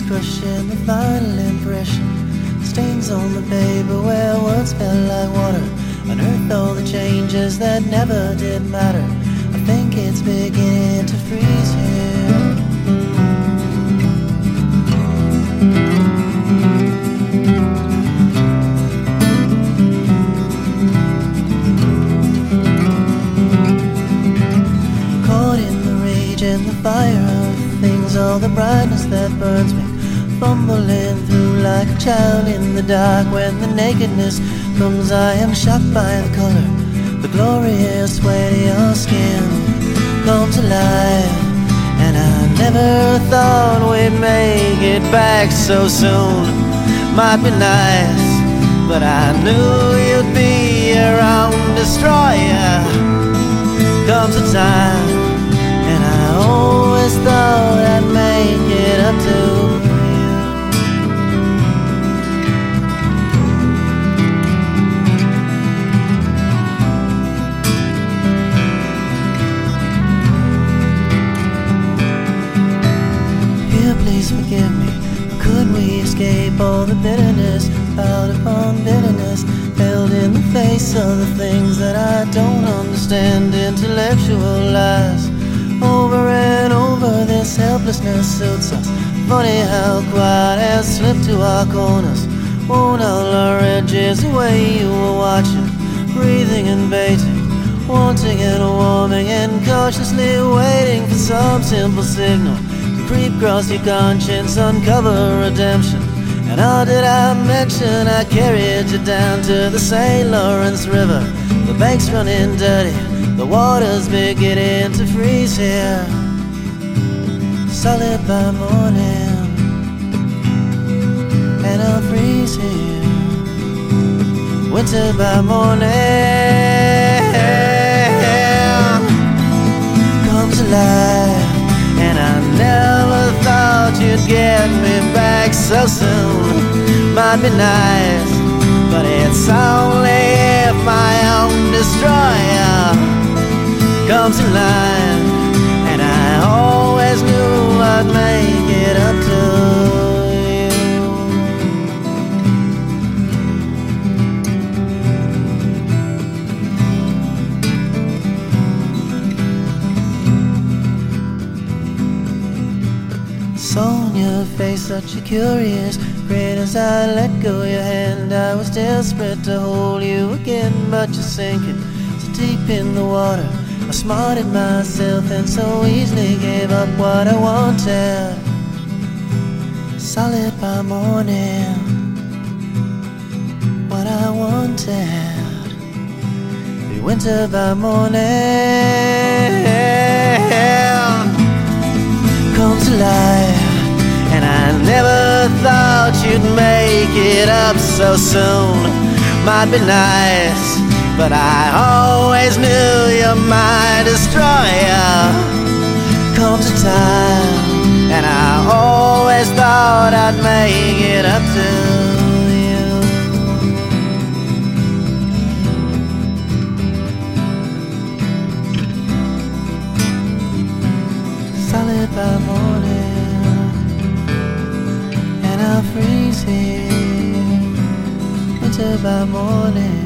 crushing the final impression. Stains on the paper where words felt like water. Unearthed all the changes that never did matter. I think it's beginning to freeze here. Caught in the rage and the fire of things, all the brightness that burns me, fumbling through like a child in the dark. When the nakedness comes, I am shocked by the color, the glorious way your skin comes alive. And I never thought we'd make it back so soon. Might be nice, but I knew you'd be your own destroyer. Comes a time, and I always thought I'd make it up to please forgive me. Could we escape all the bitterness, piled upon bitterness, held in the face of the things that I don't understand? Intellectual lies, over and over this helplessness suits us. Funny how quiet has slipped to our corners, worn all our edges away. You were watching, breathing and baiting, wanting and warming, and cautiously waiting for some simple signal creep across your conscience, uncover redemption. And all did I mention I carried you down to the St. Lawrence River. The bank's running dirty, the water's beginning to freeze here. Solid by morning, and I'll freeze here. Winter by morning comes alive. And I never thought you'd get me back so soon. Might be nice, but it's only if my own destroyer comes alive. And I always knew I'd make it up to saw on your face such a curious grin as I let go your hand. I was desperate to hold you again, but you're sinking so deep in the water. I smarted myself and so easily gave up what I wanted. Solid by morning, what I wanted. Be winter by morning comes alive. And I never thought you'd make it up so soon. Might be nice, but I always knew you're my destroyer. Comes a time, and I always thought I'd make it up to you. Solid by morning, and I'll freeze here. Winter by morning.